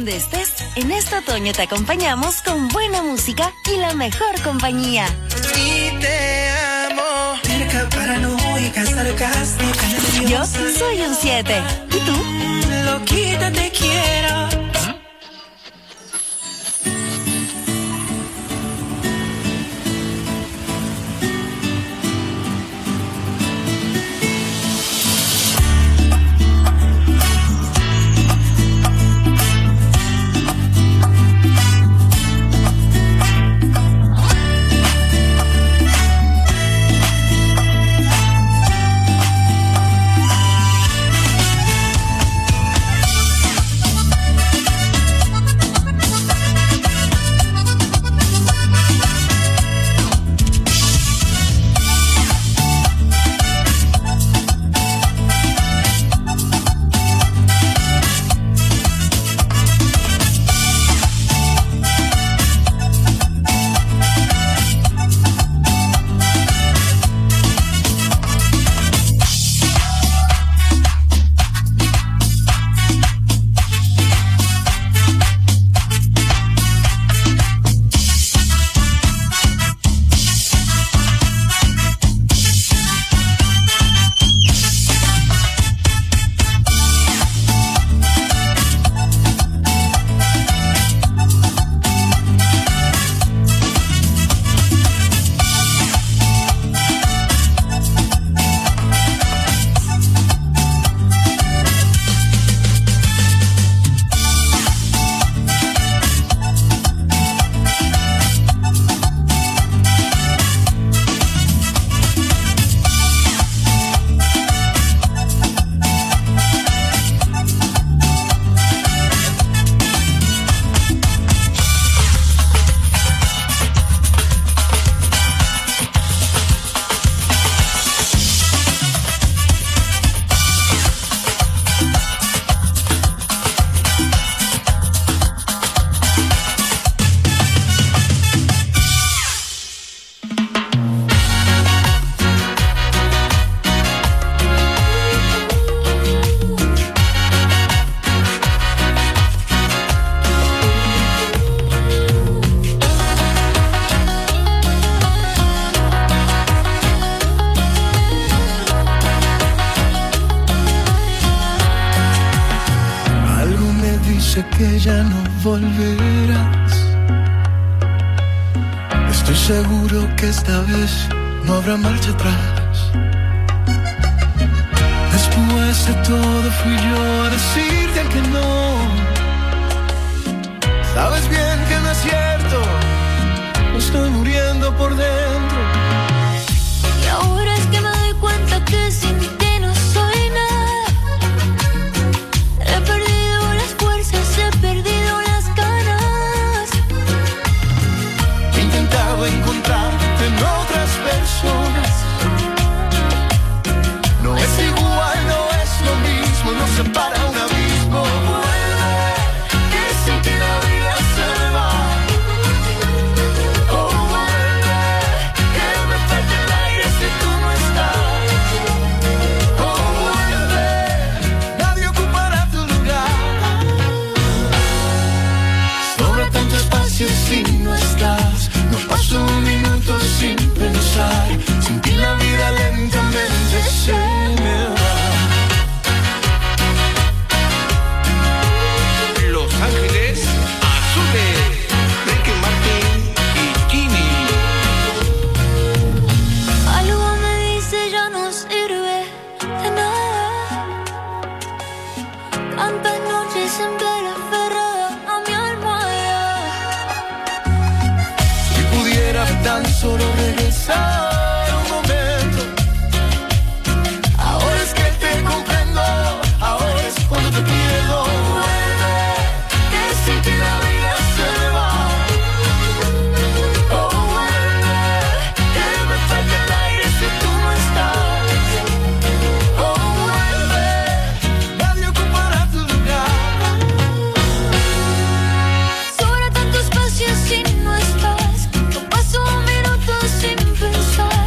donde estés, en este otoño te acompañamos con buena música y la mejor compañía. Y te amo. Paranoica, sarcástica, Yo soy un 7. ¿Y tú? Loquita, te quiero. Que ya no volverás. Estoy seguro que esta vez no habrá marcha atrás. Después de todo fui yo a decirte que no. Sabes bien que no es cierto, me estoy muriendo por dentro. Y ahora es que me doy cuenta que sin ti no soy nada. He perdido las fuerzas, he perdido las ganas. He intentado encontrarte en otras personas. No es igual, no es lo mismo, nos separa un abismo. Vuelve, que sin ti la vida se va. Oh, vuelve, que me falta el aire si tú no estás. Oh, vuelve, nadie ocupará tu lugar. Sobra tanto espacio si no estás. No paso un minuto sin pensar. Sin ti la vida lentamente se me va. Los Ángeles Azules, Ricky Martin y Ginny. Algo me dice ya no sirve de nada. Tantas noches en vela aferrada a mi almohada. Si pudiera tan solo regresar un momento. Ahora es que te comprendo, ahora es cuando te pierdo. Vuelve, que sin ti la vida se me va. Oh, vuelve, que me falta el aire si tú no estás. Oh, vuelve, nadie ocupará tu lugar. Sobra tanto espacio si no estás. No paso un minuto sin pensar.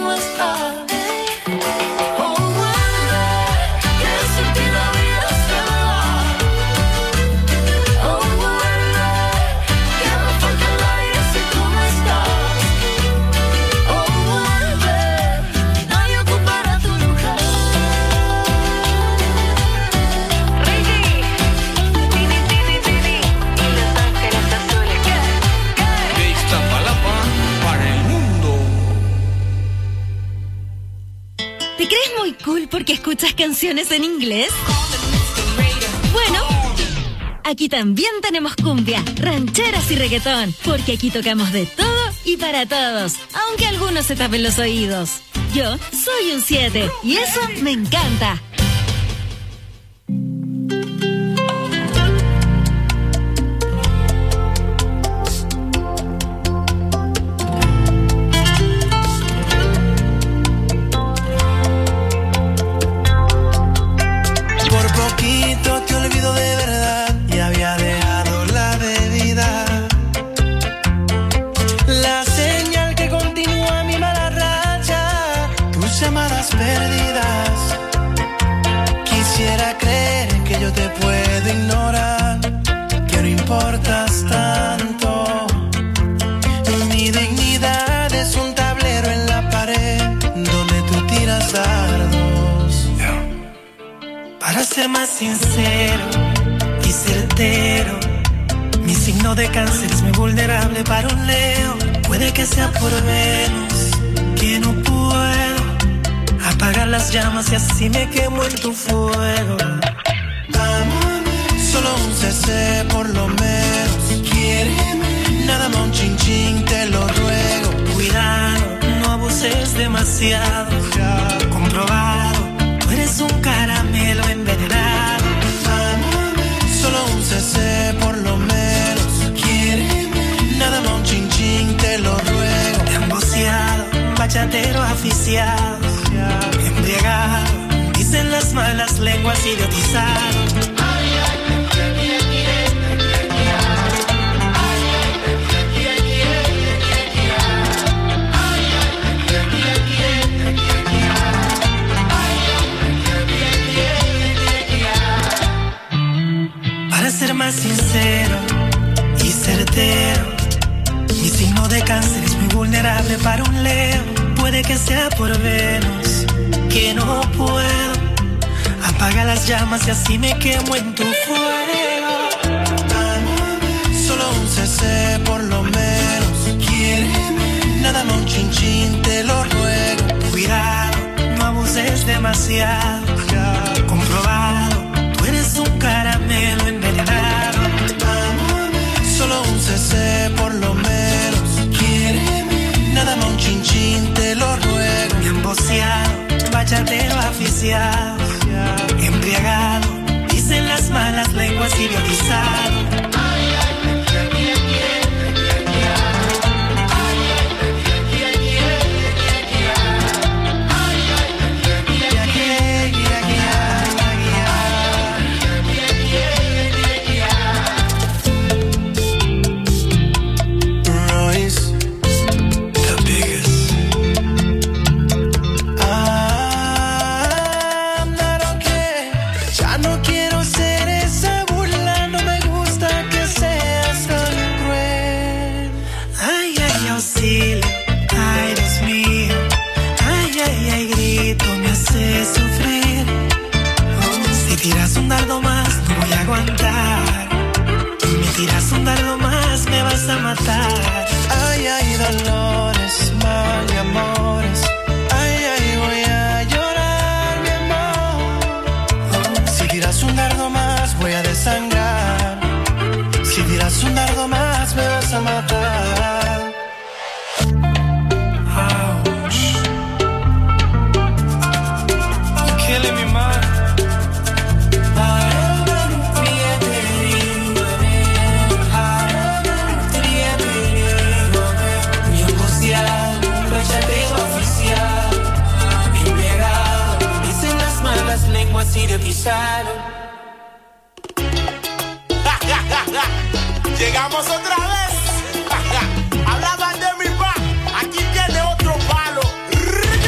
cómo estás. Oh, vuelve, que sin ti la vida se va. Oh, vuelve, que me falta el aire si tú no estás. Oh, vuelve, nadie ocupará tu lugar. Ricky, Tini, y Los Ángeles Azules. De Iztapalapa para el mundo. ¿Te crees muy cool porque escuchas canciones en inglés? Bueno, aquí también tenemos cumbia, rancheras y reggaetón, porque aquí tocamos de todo y para todos, aunque algunos se tapen los oídos. Yo soy un 7 y eso me encanta. Por poquito te olvido de verdad y había dejado la bebida. La señal que continúa mi mala racha, tus llamadas perdidas. Quisiera creer que yo te puedo ignorar, que no importas tanto. Mi dignidad es un tablero en la pared donde tú tiras dardos. Para ser más sincero y certero, mi signo de cáncer es muy vulnerable para un Leo. Puede que sea por Venus, que no puedo apagar las llamas y así me quemo en tu fuego. Solo un CC por lo menos, quiéreme. Nada más un chin chin, te lo ruego. Cuidado, no abuses demasiado. Comprobado, tú eres un caramelo envenenado. Solo un CC por lo menos, quiéreme. Nada más un chin chin, te lo ruego. Emboceado, bachatero aficiado, embriagado, dicen las malas lenguas, idiotizado. Para ser más sincero y certero, mi signo de cáncer es muy vulnerable para un Leo. Puede que sea por Venus, que no puedo apagar las llamas y así me quemo en tu fuego. Solo un CC por lo menos, quiéreme. Nada más un chin chin, te lo ruego. Cuidado, no abuses demasiado. Comprobado, tú eres un caramelo envenenado. Solo un CC por lo menos, quiéreme. Nada más un chin chin, te lo ruego. Mi emboceado, bachatero aficiado, embriagado, dicen las malas lenguas, idiotizado. tiras un dardo más, no voy a aguantar. Me tiras un dardo más, me vas a matar. Ay, ay, dolores, mal y amores. Ay, ay, voy a llorar, mi amor. Si tiras un dardo más, voy a desangrar. Si tiras un dardo más, me vas a matar. Ouch. You're killing me, man. Si te pisaron. Llegamos otra vez. Hablaban de mi pa, aquí tiene otro palo.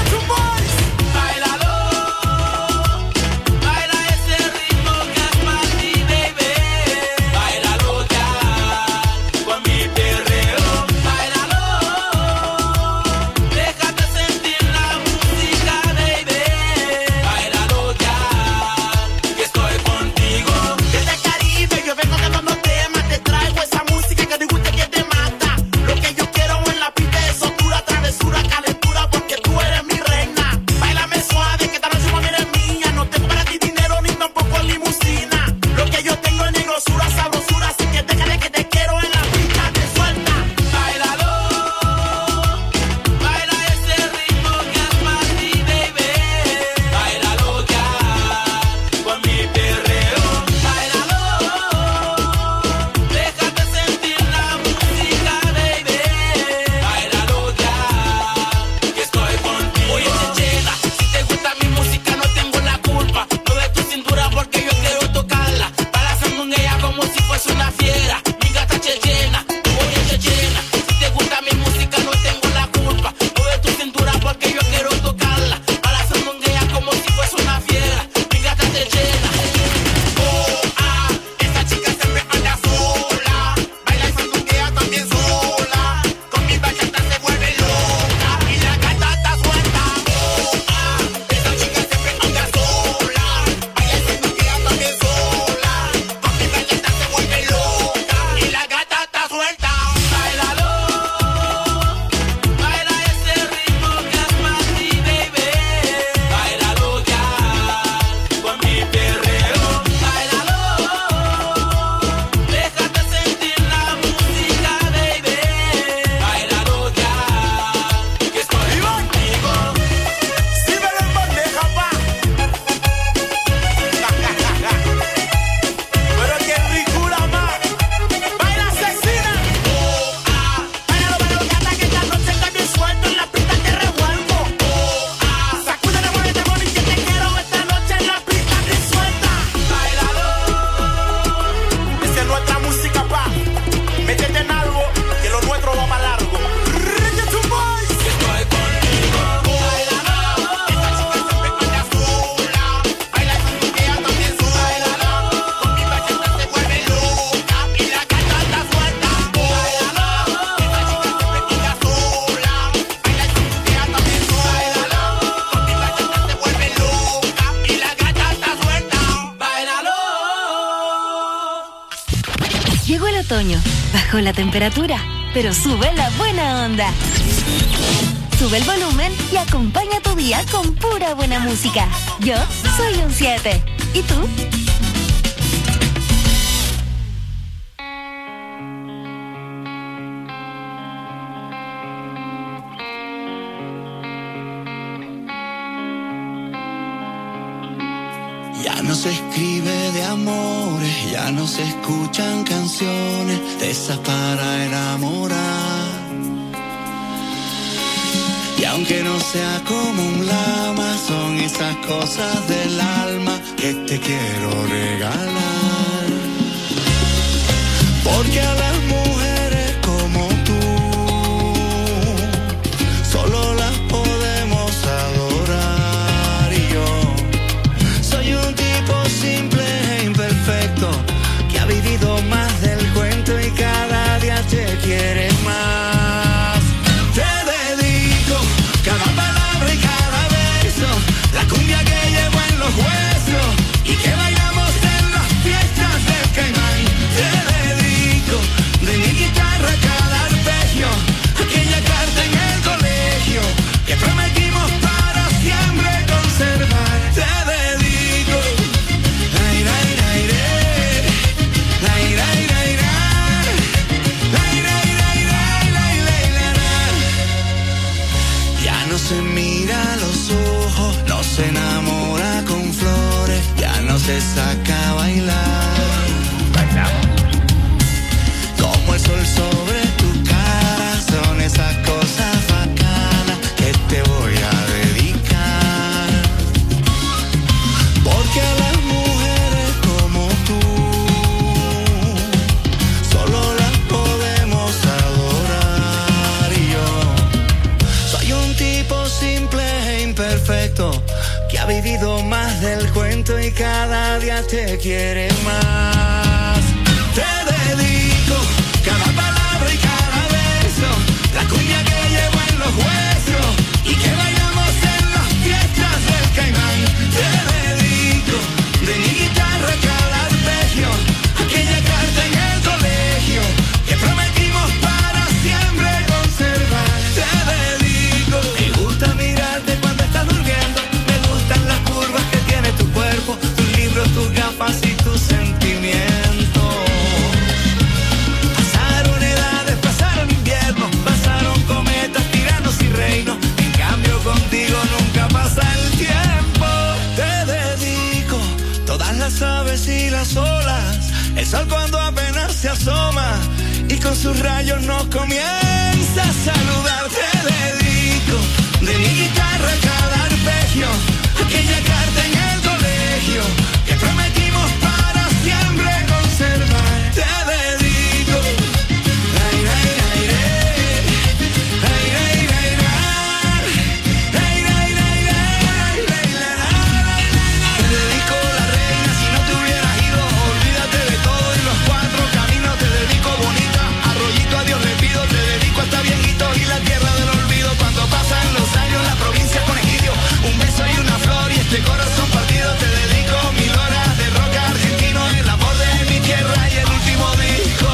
otoño. Bajó la temperatura, pero sube la buena onda. Sube el volumen y acompaña tu día con pura buena música. Yo soy un 7. ¿Y tú? Ya no se escribe de amores, ya no se escuchan canciones de esas para enamorar. Y aunque no sea como un lama, son esas cosas del alma que te quiero regalar. Porque a las mujeres como tú solo las podemos adorar. Y yo soy un tipo simple e imperfecto que ha vivido más del cuento y cada día te quiere más. Te dedico cada palabra y cada beso, la cumbia que llevo en los huesos y que bailamos en las fiestas del Caimán. Te dedico de mi guitarra cada arpegio, aquella carta en el colegio que prometimos para siempre conservar. Te dedico ay, ay, ay, ay, ay, ay, ay, ay, ya no se mira a los ojos, no se enamora con flores, ya no se saca a bailar. Como el sol sobre tu cara, son esas cosas bacanas que te voy a dedicar. Porque a las mujeres como tú solo las podemos adorar. Y yo soy un tipo simple e imperfecto que ha vivido más del cuento y cada día te quiere más. Te dedico cada palabra y cada beso, la cumbia que llevo en los huesos y que bailamos en las fiestas del Caimán. Te dedico de mi guitarra cada arpegio, aquella carta en el colegio que prometimos para siempre conservar. Te dedico, me gusta mirarte cuando estás durmiendo, me gustan las curvas que tiene tu cuerpo, tus libros, tus gafas y tus sentimientos. Pasaron edades, pasaron inviernos, pasaron cometas, tiranos y reinos. En cambio contigo nunca pasa el tiempo. Te dedico todas las aves y las olas, el sol cuando apenas se asoma y con sus rayos nos comienza a saludar. Te dedico de mi guitarra cada arpegio, aquella carta en el colegio que prometimos para siempre conservar. Te dedico ay, ay, ay, ay, ay, ay, ay, ay, ay, ay, ay, ay. Te dedico la reina, si no te hubieras ido, olvídate de todo y los cuatro caminos. Te dedico bonita, arroyito a Dios le pido. Te dedico hasta viejito y la tierra del olvido. Cuando pasan los años, la provincia con egidio, un beso y una flor y este corazón partido. Te dedico 1000 horas de rock argentino, el amor de mi tierra y el último disco.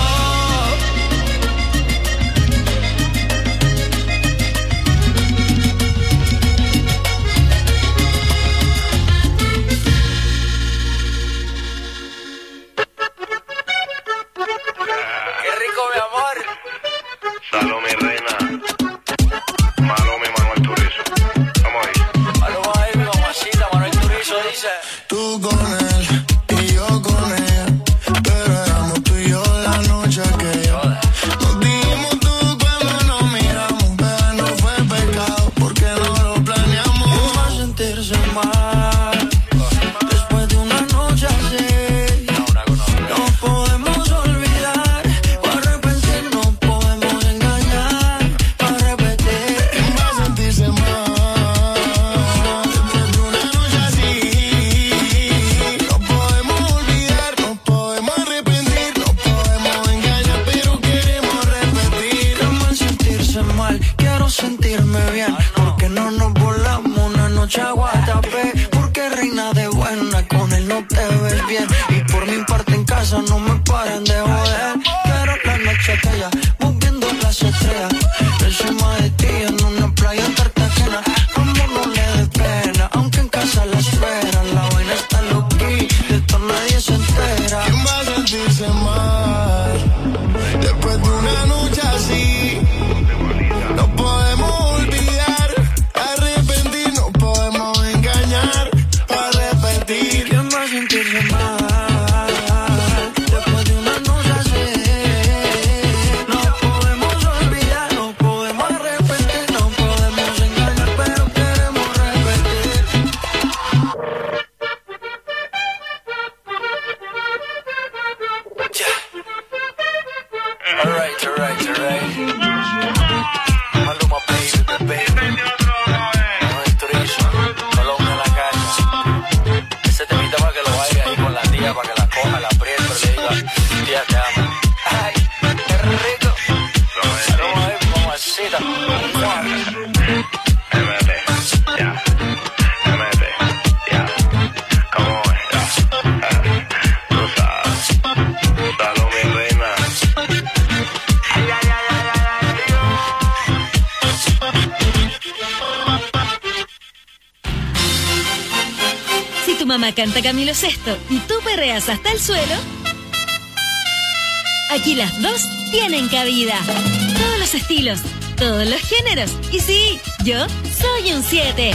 Qué rico, mi amor. Salud, mi reina. Malo, mi Manuel Turizo. Vamos ahí. Vamos ahí, mi mamacita, Manuel Turizo dice. Tú con él y yo con ella, pero éramos tú y yo la noche aquella. Nos dimos tú cuando nos miramos, pero no fue pecado porque no lo planeamos. Es más sentirse mal después de una noche así. No podemos olvidar o arrepentir, no podemos engañar o repetir. Es más sentirse mal después de una noche así. No podemos olvidar, no podemos arrepentir, no podemos engañar, pero queremos repetir. Es más sentirse mal, quiero sentirme bien, porque no nos volamos una noche a Guatapé, porque reina de buena con él no te ves bien, y por mi parte en casa no me paren de joder. Quiero Mamá canta Camilo Sesto y tú perreas hasta el suelo, aquí las dos tienen cabida. Todos los estilos, todos los géneros. Y sí, yo soy un 7.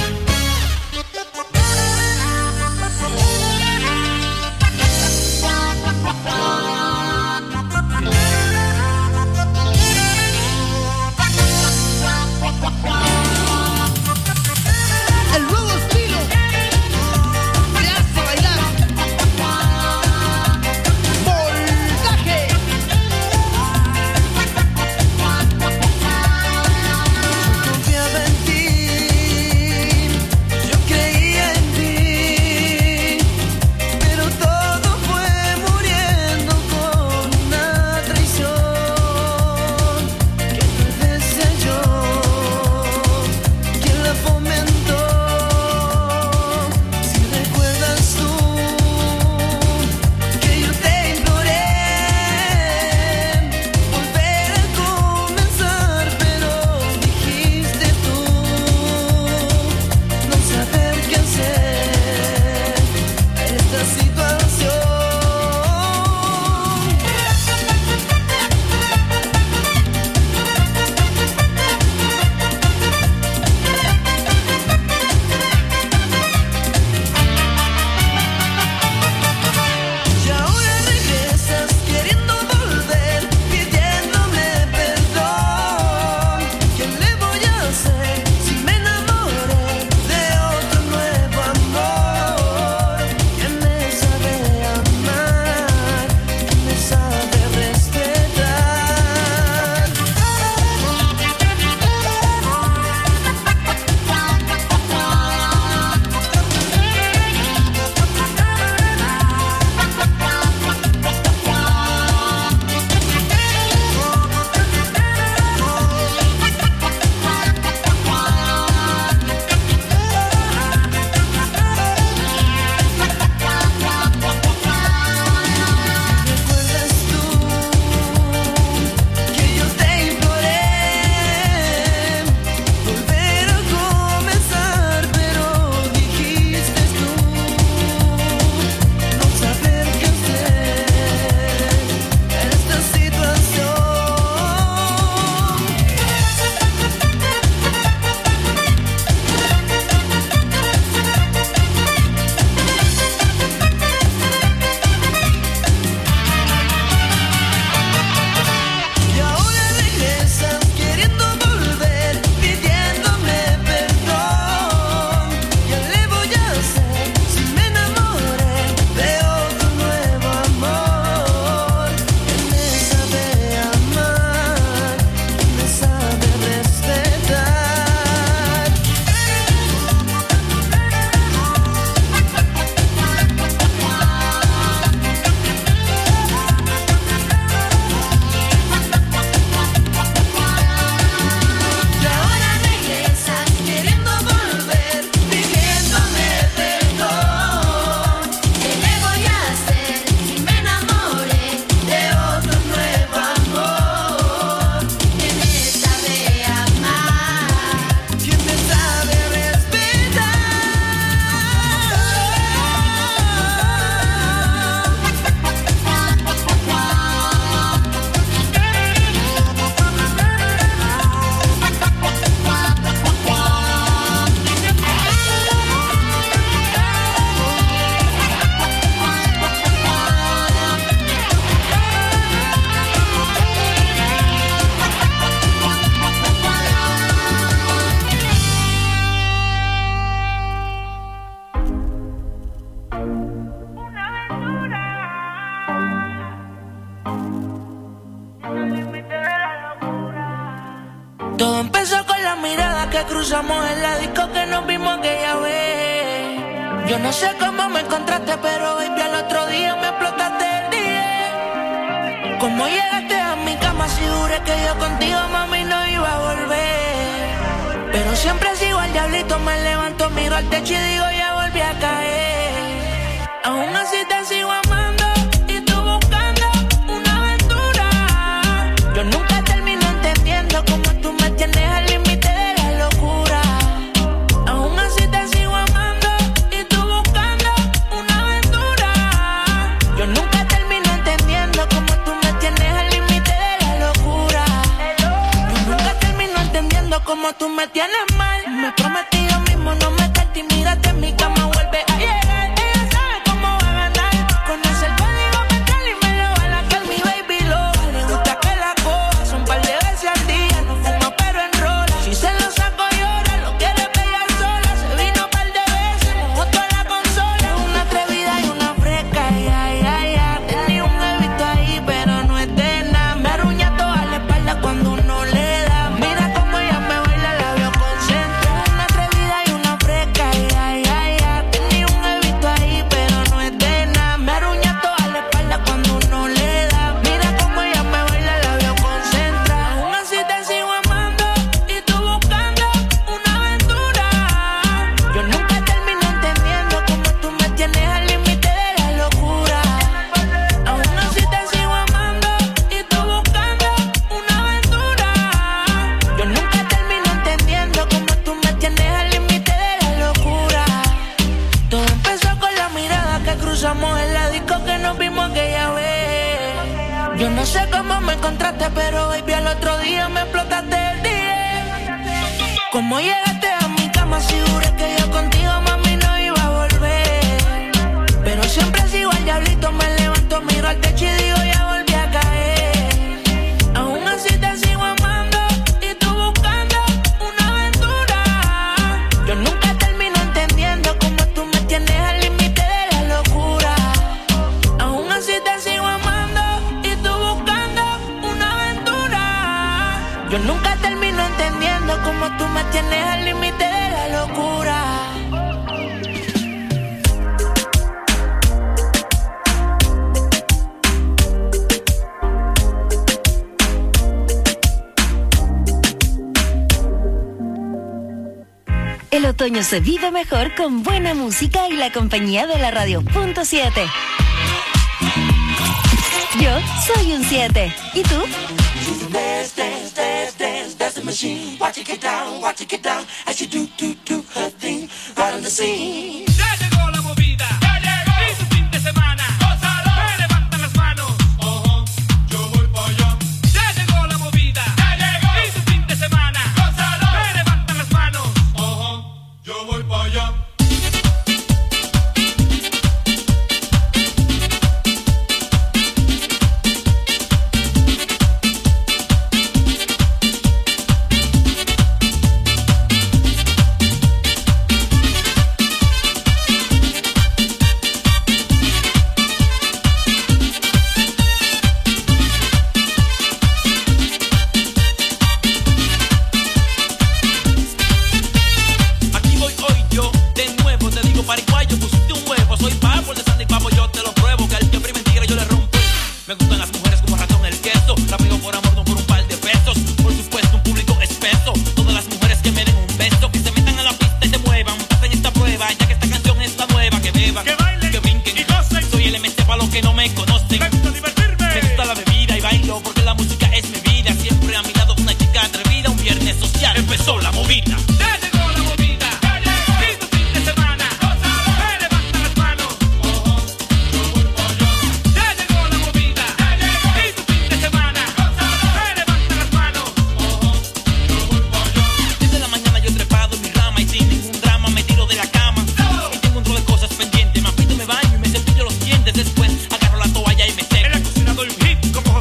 Todo empezó con la mirada que cruzamos en la disco que nos vimos aquella vez. Yo no sé cómo me encontraste, pero baby al otro día me explotaste el día. ¿Cómo llegaste a mi cama si juré que yo contigo, mami, no iba a volver? Pero siempre sigo al diablito, me levanto, miro al techo y digo ya volví a caer. Aún así te sigo amando y tú buscando una aventura. Yo nunca termino entendiendo cómo tú me tienes al límite de la locura. Aún así te sigo amando y tú buscando una aventura. Yo nunca termino entendiendo cómo tú me tienes al límite de la locura. Yo nunca termino entendiendo cómo tú me tienes mal. Me prometí yo mismo no meterte y mírate en mi cama, vuelve a llegar. Ella sabe cómo va a ganar. Conoce el código mental y me lo va a lacar mi baby loba. Le gusta que la coja, son un par de veces al día. No fuma pero enrola. Si se lo saco llora, lo quiere pegar sola. Se vino un par de veces, junto a la consola. Es una atrevida y una fresca, ya. Tenía un bebito ahí pero no es de nada. Me arruña toda la espalda cuando uno le da. Mira cómo ella me baila, la veo concentrada. Es una atrevida y una fresca, ya. Tenía un bebito ahí pero no es de nada. Me arruña toda la espalda cuando uno le da. Mira cómo ella me baila, la veo concentrada. Aún así te sigo amando y tú buscando una aventura. Yo nunca termino entendiendo cómo tú me tienes al límite de la locura. Aún así te sigo amando y tú buscando una aventura. Yo nunca termino entendiendo cómo tú me tienes al límite de la locura. Todo empezó con la mirada que cruzamos en la disco que nos vimos aquella vez. Yo no sé cómo me encontraste, pero baby al otro día me explotaste el día. ¿Cómo llegaste a mi cama? Si juré que yo contigo, mami, no iba a volver. Pero siempre sigo al diablito, me levanto, miro al techo y digo ya volví a caer. Aún así te sigo amando y tú buscando una aventura. Yo nunca termino entendiendo cómo tú me tienes al límite de la locura. Aún así te sigo amando y tú buscando una aventura. Yo nunca termino entendiendo cómo tú me tienes al límite de la locura. El otoño se vive mejor con buena música y la compañía de la Radio.7. Yo soy un 7. ¿Y tú? That's the machine. Watch it get down as you do her thing right on the scene. Ya llegó la movida, ya llegó. Y su fin de semana, gózalo. Me levantan las manos, yo voy pa' allá. Ya llegó la movida, ya llegó. Y su fin de semana, gózalo. Me levantan las manos, yo voy pa' allá.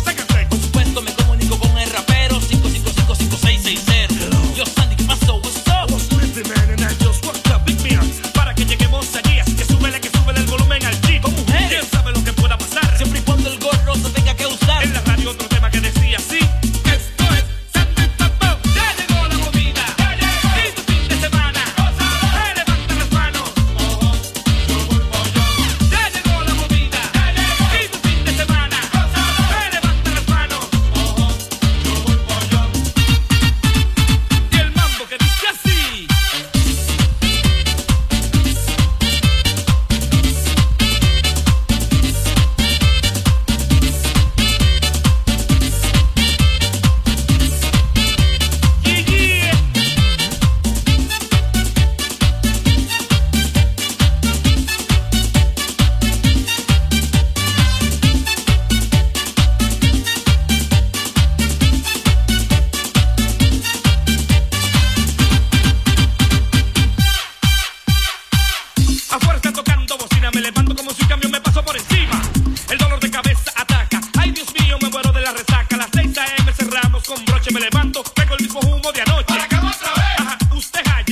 Yo, Sandy, ¿qué pasó? What's up?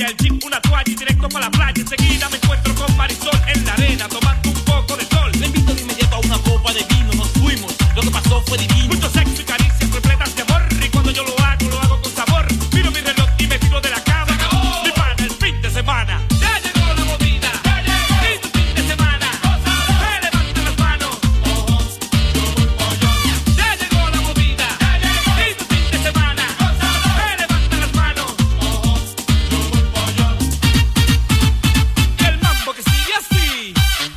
botella, el chip, una toalla y directo para la playa. Enseguida me encuentro con Marisol en la arena, tomando un poco de sol. Le invito de inmediato a una copa de vino, nos fuimos, lo que pasó fue divino. Mucho sexo y caricias repletas de amor, y cuando yo lo hago con sabor. Miro mi reloj y me tiro de la cama. Mi pana, el fin de semana. Ya llegó la movida, y tu fin de semana. Me levanta las manos. Ya llegó la movida, y tu fin de semana. Me levanta las manos. El mambo que sigue así.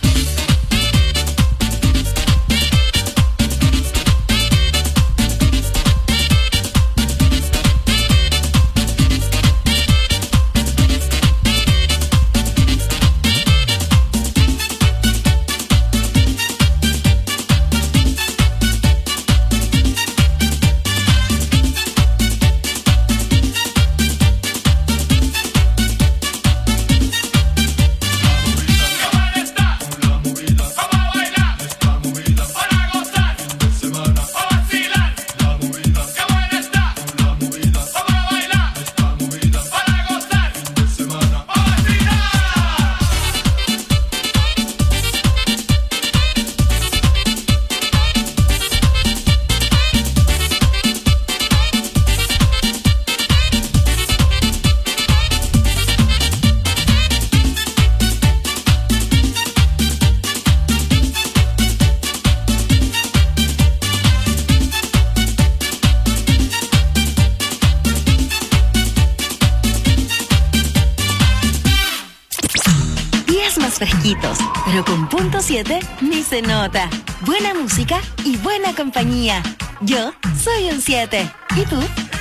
Fresquitos, pero con punto 7 ni se nota. Buena música y buena compañía. Yo soy un 7. ¿Y tú?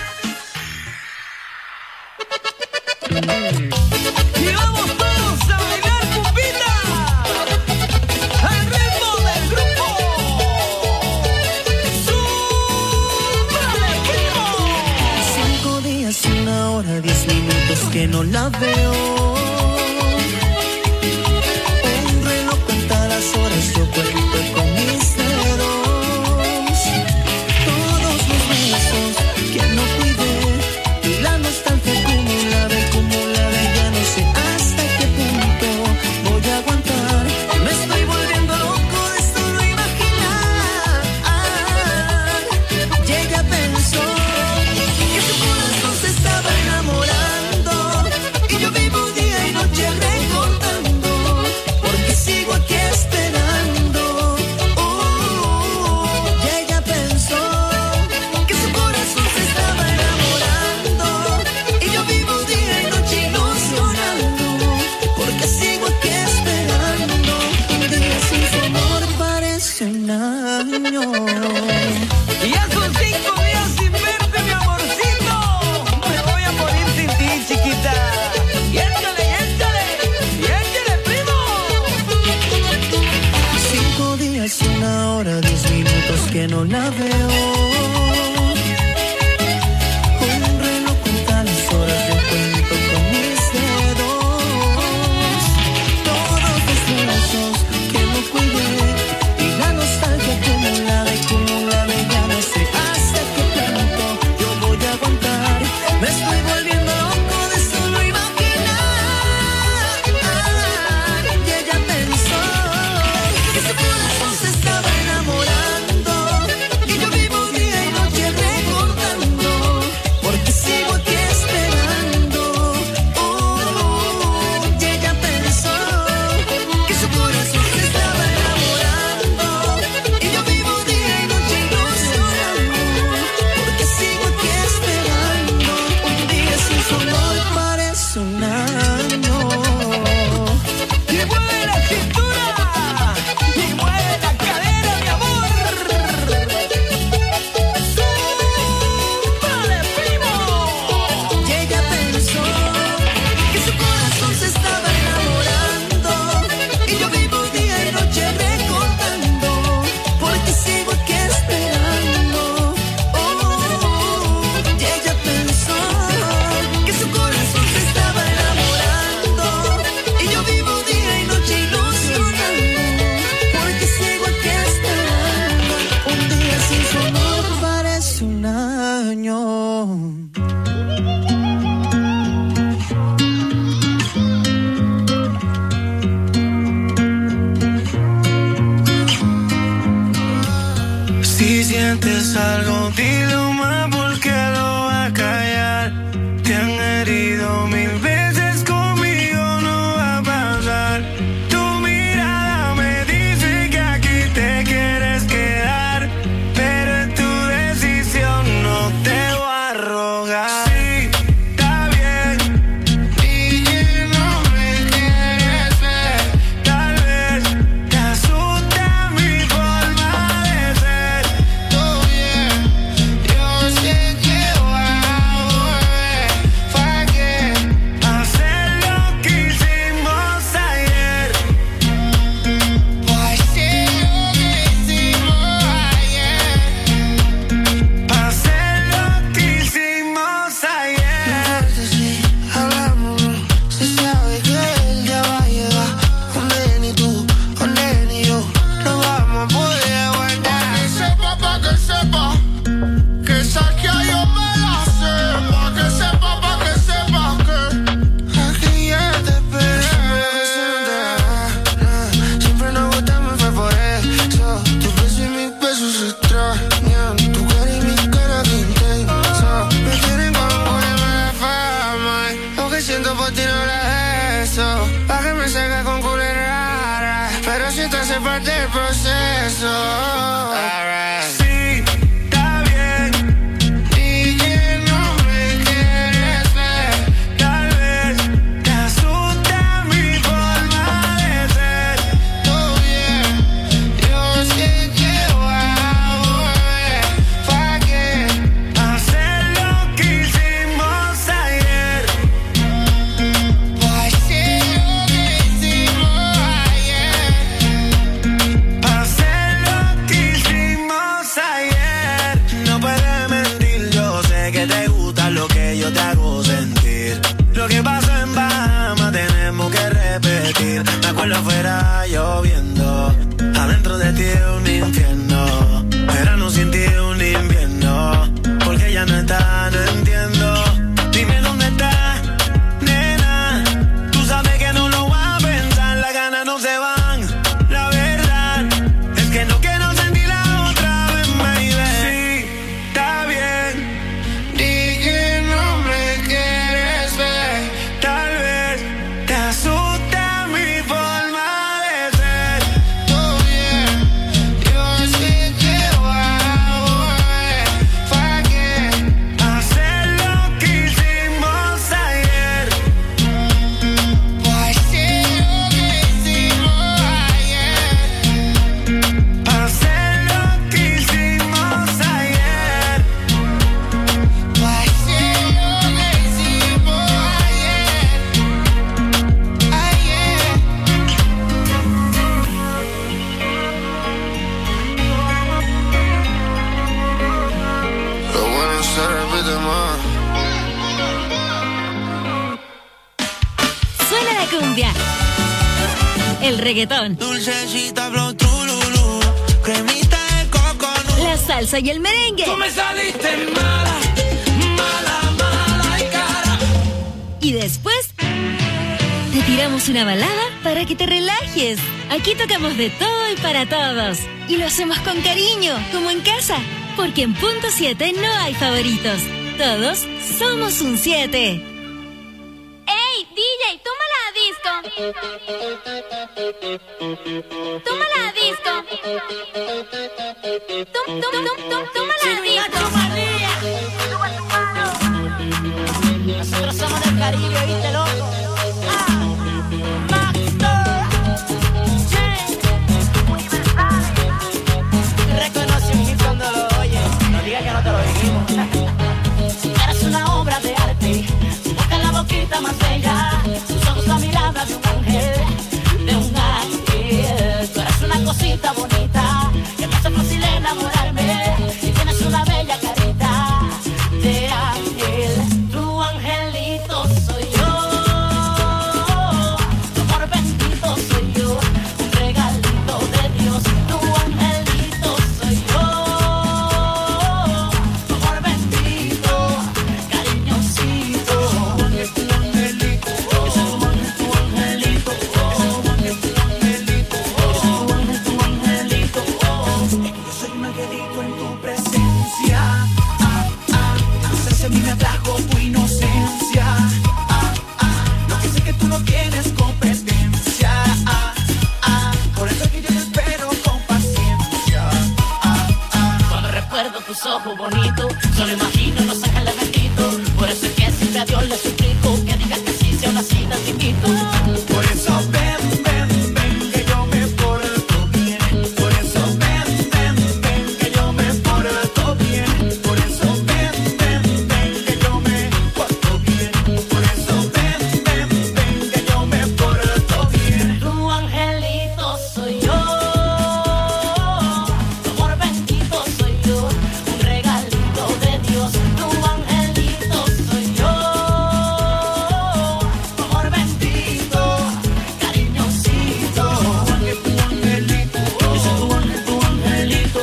Y vamos todos a bailar cumbita al ritmo del grupo Super Equipo. 5 días, 1 hora, 10 minutos que no la veo. Un reloj cuenta las horas, yo cuento con mis dedos. Todos los besos que no cuidé y la nostalgia acumulada, ya no sé hasta qué punto voy a aguantar. Me estoy volviendo loco de solo imaginar. Y ella pensó que su corazón se estaba enamorando y yo vivo un día hagamos algo, dilo más porque lo va a callar. Te han herido 1000 veces, conmigo no va a pasar. Tu mirada me dice que aquí te quieres quedar, pero es tu decisión, no te voy a rogar. Sí, está bien, y no me quieres ver. Tal vez te asusta mi forma de ser. Todo bien, yo sé que voy a volver. ¿Para qué hacer lo que hicimos ayer? ¿Para hacer lo que hicimos ayer? ¿Para hacer lo que hicimos ayer? Si hablamos, se sabe que el día va a llegar. Donde ni tú, donde ni yo, no vamos a poder aguantar. Pa' que sepa, que saque a yo me la sé. Pa' que sepa que aquí ya te esperé. Siempre nos gustamos, fue por eso. Tu beso y mis besos se extrañan. Tu cara y mi cara que intensa. Me tienen con una mala fama. Lo que siento por ti no era eso. Pa' que me salga con culera rara, pero si te hace parte del proceso. Sí, está bien, y que no me quieres ver. Tal vez te asusta mi forma de ser. Todo bien, yo sé que voy a volver. ¿Para qué hacer lo que hicimos ayer? ¿Para hacer lo que hicimos ayer? ¿Para hacer lo que hicimos ayer? No puedes mentir, yo sé que te gusta lo que yo te hago sentir. Lo que pasó en Bahamas tenemos que repetir. Me acuerdo afuera lloviendo, adentro de ti es un infierno. Verano sin ti es un invierno, porque ya no está, no entiendo. Dime dónde está, nena. Tú sabes que no lo vas a pensar, las ganas no se van. La verdad es que no quiero sentirla otra vez, baby. Sí, está bien, di que no me quieres ver. Tal vez te asusta mi forma de ser. Todo bien, yo sé que voy a volver. ¿Para qué hacer lo que hicimos ayer? ¿Para hacer lo que hicimos ayer? ¿Para hacer lo que hicimos ayer? ¿Para hacer lo que hicimos ayer? Lo bueno se repite más. Suena la cumbia, el reggaetón, Dulcecita, flow, trululú, cremita de coco, la salsa y el merengue. Tú me saliste mala, mala, mala y cara. Y después te tiramos una balada para que te relajes. Aquí tocamos de todo y para todos. Y lo hacemos con cariño, como en casa. Porque en punto 7 no hay favoritos. Todos somos un 7. ¡Ey, DJ, toma la disco! ¡Toma la disco! ¡Toma la disco! Nosotros somos del Caribe, ¿viste, loco? Reconoce un hit cuando lo oyes. No digas que no te lo dijimos. Eres una obra de arte. Tu boca es la boquita más bella. Tus ojos la mirada de un ángel. De un ángel. Tú eres una cosita bonita que me hace fácil enamorarme. Y tienes una bella carita de ángel. Tu angelito soy yo. Tu amor bendito soy yo. Un regalito de Dios. Tu angelito soy yo. Tu amor bendito, cariñosito. Tu angelito. ojos bonitos. Solo imagino los ángeles benditos. Por eso es que siempre a Dios le suplico que diga que sí sea una cita te invito. Por eso ven, ven, ven, que yo me porto bien. Por eso ven, ven, ven, que yo me porto bien. Por eso ven, ven, ven, que yo me porto bien. Por eso ven, ven, ven, que yo me porto bien. Tu angelito soy yo, tu amor bendito soy yo, un regalito de Dios. Tu angelito soy yo, tu amor bendito, cariñosito. Tu angelito, ese tu angelito, tu angelito,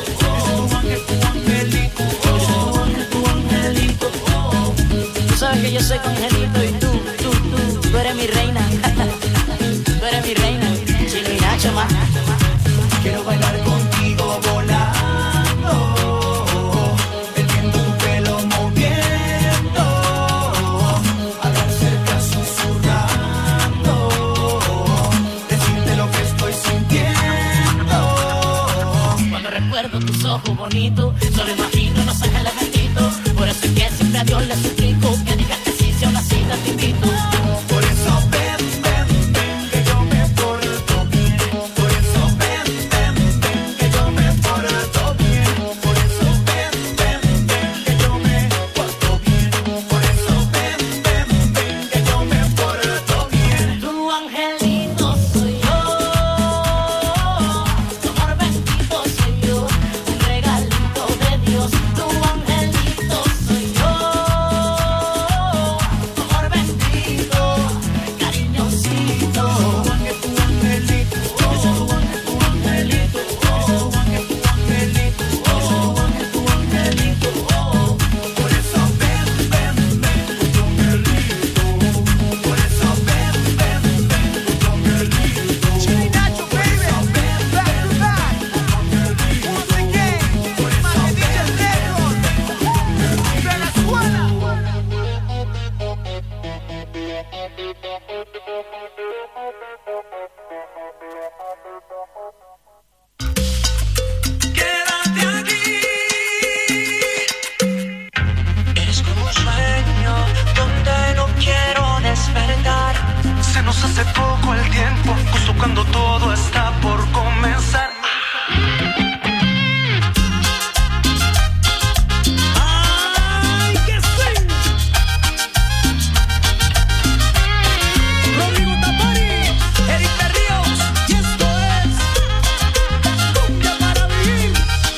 Tu angelito, oh. Tú sabes que yo soy tu angelito y tú eres mi reina. Tú eres mi reina, Chino y Nacho más. quiero bailar contigo volando, el viento tu pelo moviendo, hablar cerca susurrando, decirte lo que estoy sintiendo. Cuando recuerdo tus ojos bonitos, solo imagino los ángeles benditos. Por eso es que siempre a Dios le suplico que digas que sí sea una cita te invito. Por eso ven, ven, ven, que yo me porto bien. Por eso ven, ven, ven, que yo me porto bien. Por eso ven, ven, ven, que yo me porto bien. Por eso ven, ven, ven, que yo me porto bien. Tu angelito soy yo, tu amor bendito soy yo, un regalito de Dios. Tu angelito soy yo, tu amor bendito, cariñosito. Tu angelito, ese tu angelito, tu angelito, tu angelito. Por eso ven, ven, ven, tu angelito. Por eso ven, ven, ven, tu angelito. Chino y Nacho, baby, back to back. Once again, más que DJ Record, de la escuela. Quédate aquí. Es como un sueño donde no quiero despertar. Se nos hace poco el tiempo, justo cuando todo está por comenzar. ¡Ay, que sí! Rodrigo Tapari, Eric Berríos, y esto es Cumbia para vivir.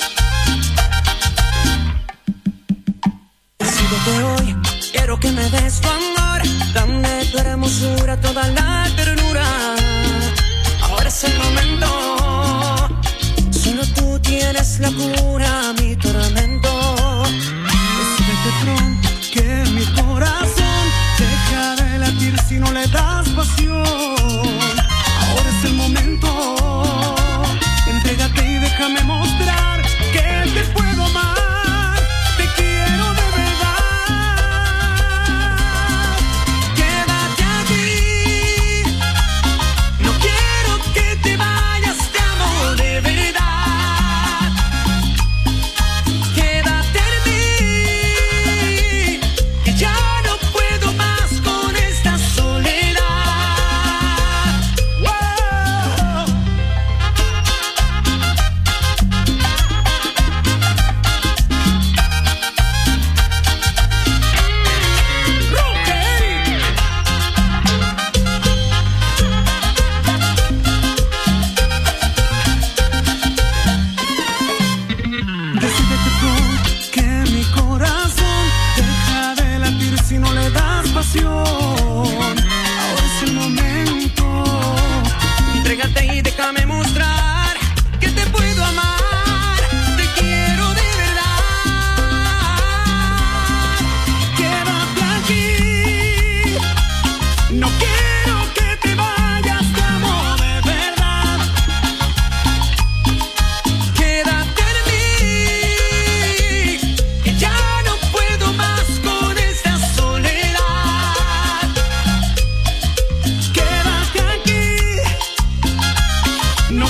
Decídete hoy, quiero que me des tu amor. Dame tu hermosura, toda la ternura. Ahora es el momento. Solo tú tienes la cura a mi tormento. Decídete pronto que mi corazón deja de latir si no le das pasión. Ahora es el momento. Entrégate y déjame mostrar que te puedo amar. Te quiero de verdad. Quédate aquí. No quiero que te vayas, te amo de verdad. Quédate en mí, que ya no puedo más con esta soledad. Wow. Decídete pronto que mi corazón deja de latir si no le das pasión. Ahora es el momento. Entrégate y déjame mostrar que te puedo amar. Te quiero de verdad. Quédate aquí. No quiero que te vayas, te amo de verdad. Quédate en mí, que ya no puedo más con esta soledad. Quédate aquí.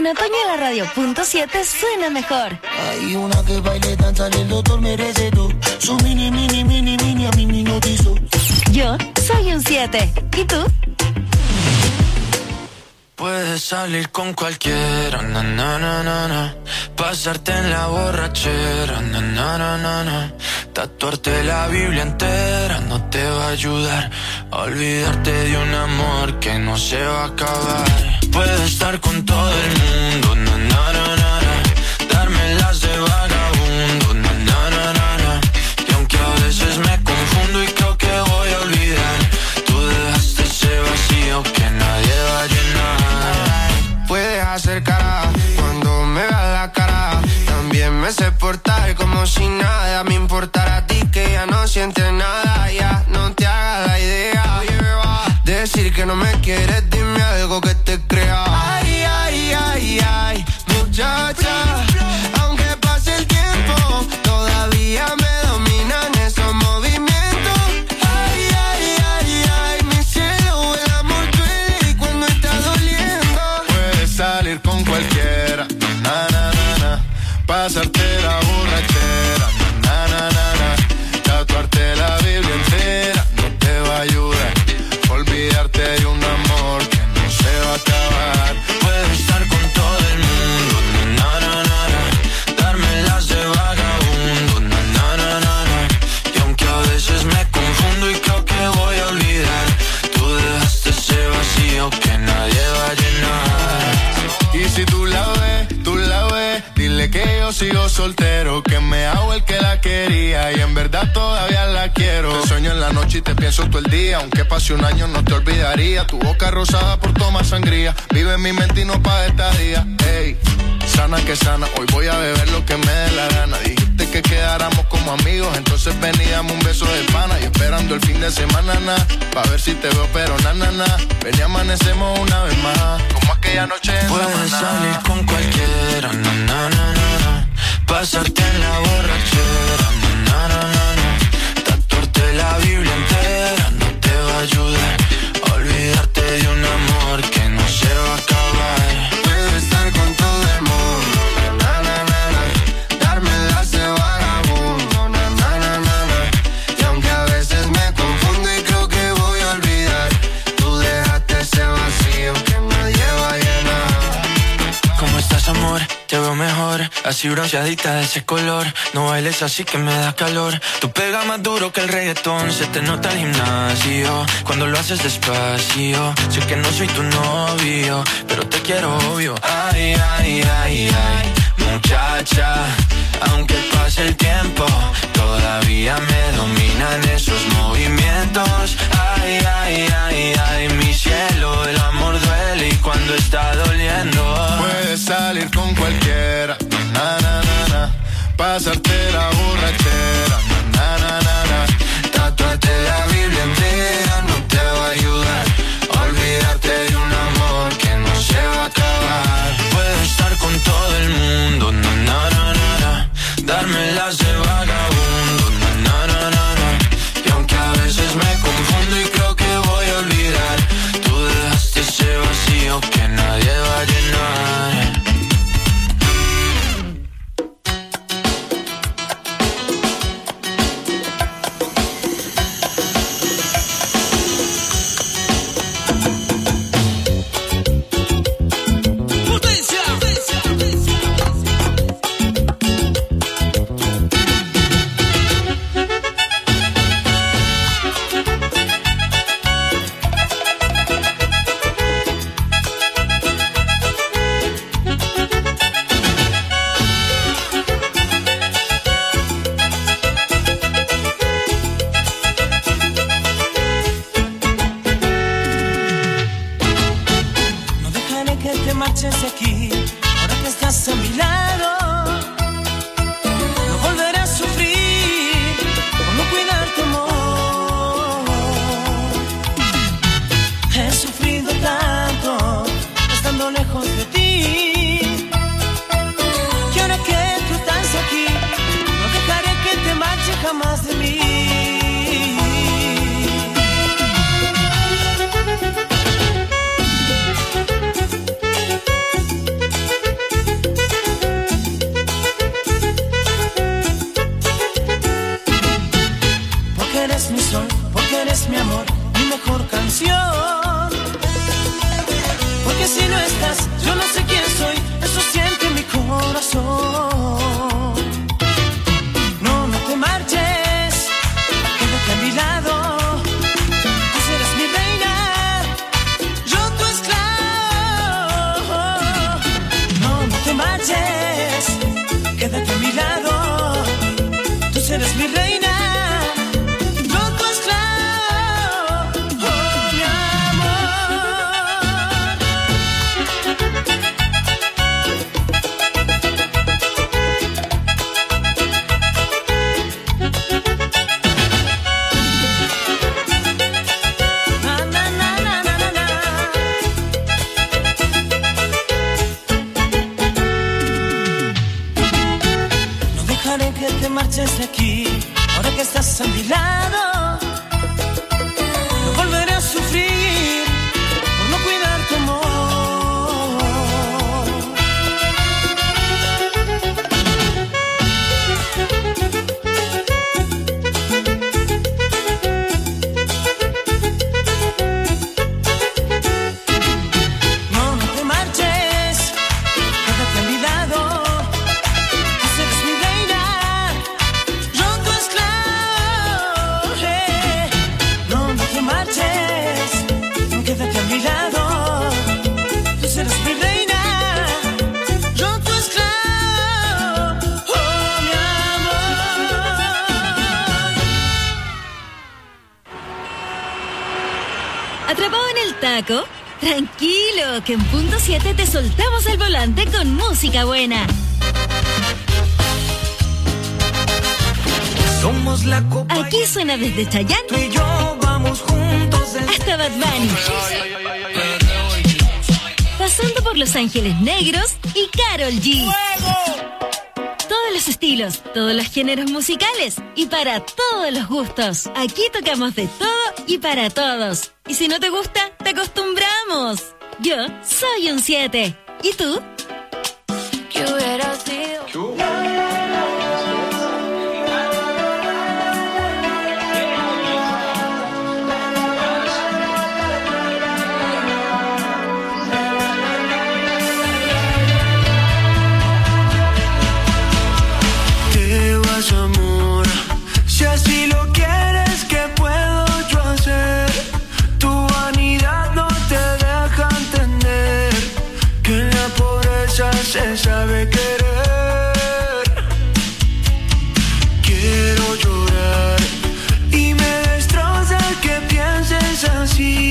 otoño la radio.7 suena mejor. Hay una que baile, danza, el doctor merece todo. Su mini, a mí me notizó. Yo soy un 7. ¿Y tú? Puedes salir con cualquiera, na, na, na, na, na. Pasarte en la borrachera, na, na, na, na, na. Tatuarte la Biblia entera no te va a ayudar a olvidarte de un amor que no se va a acabar. Puedes estar con todo el mundo, na, na, na, na, na. Darme las de vagabundo, na, na, na, na, na. Y aunque a veces me confundo y creo que voy a olvidar, tú dejaste ese vacío que nadie va a llenar. Puedes hacer cara cuando me veas la cara. También me sé portar como si nada me importara a ti, que ya no sientes nada. Ya no te hagas la idea. Decir que no me quieres, dime algo que te crea. Ay, ay, ay, ay, muchacha. Aunque pase el tiempo, todavía me dominan esos movimientos. Ay, ay, ay, ay, mi cielo, el amor duele y cuando está doliendo. Puedes salir con cualquiera, na, na, na, na. Pasarte la borrachera, na, na, na, na. Tatuarte la Biblia entera no te va a ayudar. Olvidarte de un amor que no se va a acabar. Puedes estar con todo el mundo, na, na, na, na. Darme las de vagabundo, na, na, na, na, na. Y aunque a veces me confundo y creo que voy a olvidar, tú dejaste ese vacío que nadie va a llenar. Y si tú la ves, dile que yo sigo soltero, que me hago el que la quería y en verdad todavía la quiero. Te sueño en la noche y te pienso todo el día, aunque pase un año no te olvidaría. Tu boca rosada por tomar sangría, vive en mi mente y no pa' estadía. Ey, sana que sana, hoy voy a beber lo que me dé la gana. Dijiste que quedáramos como amigos, entonces ven y dame un beso de pana. Y esperando el fin de semana, pa' ver si te veo, pero na. Ven y amanecemos una vez más, como aquella noche en Puedes Samaná. salir con cualquiera, na, na, na, na, na. Pasarte en la borrachera, na, na, na, na. Tatuarte la Biblia entera no te va a ayudar a olvidarte de un amor que no se va a acabar. Puedes estar con todo el mundo, na, na, na, na. Darme las de vagabundo, na, na, na, na, na. Y aunque a veces me confundo y creo que voy a olvidar, tú dejaste ese vacío que nadie va a llenar. ¿Cómo estás, amor? Te veo mejor, así bronceadita de ese color. No bailes así que me da calor. Tú pegas más duro que el reggaetón, se te nota el gimnasio cuando lo haces despacio. Sé que no soy tu novio, pero te quiero obvio. Ay, ay, ay, ay, muchacha. Aunque pase el tiempo, todavía me dominan esos movimientos. Ay, ay, ay, ay, mi cielo, el amor duele y cuando está doliendo. Puedes salir con cualquiera, na, na, na, na. Pasarte la borrachera, na, na, na, na. Tatuarte la Biblia entera no te va a ayudar a olvidarte de un amor que no se va a acabar. Puedo estar con todo el mundo, na, na, na, na, na. Darme las de vagabundo, na, na, na, na, na. Y aunque a veces me confundo y creo que voy a olvidar, tú dejaste ese vacío que nadie va a llenar. canción. Porque si no estás, yo no sé quién soy, eso siente mi corazón. No, no te marches, quédate a mi lado. Tú serás mi reina, yo tu esclavo. No, no te marches, quédate a mi lado. Tú serás mi reina. Marches de aquí, ahora que estás a mi lado. No volveré a sufrir por no cuidar tu amor. No, no te marches, quédate a mi lado. Quédate a mi lado, tú serás mi reina, yo tu esclavo, oh mi amor. ¿Atrapado en el taco? Tranquilo, que en punto 7 te soltamos el volante con música buena. Somos la copa. Aquí suena desde Chayanne. Tú y yo vamos juntos hasta Bad Bunny. Pasando por Los Ángeles Negros y Karol G. Todos los estilos, todos los géneros musicales y para todos los gustos. Aquí tocamos de todo y para todos. Y si no te gusta, te acostumbramos. Yo soy un 7. ¿Y tú? ¿Qué hubiera sido? Amor, si así lo quieres, ¿qué puedo yo hacer? Tu vanidad no te deja entender que en la pobreza se sabe querer. Quiero llorar y me destroza que pienses así.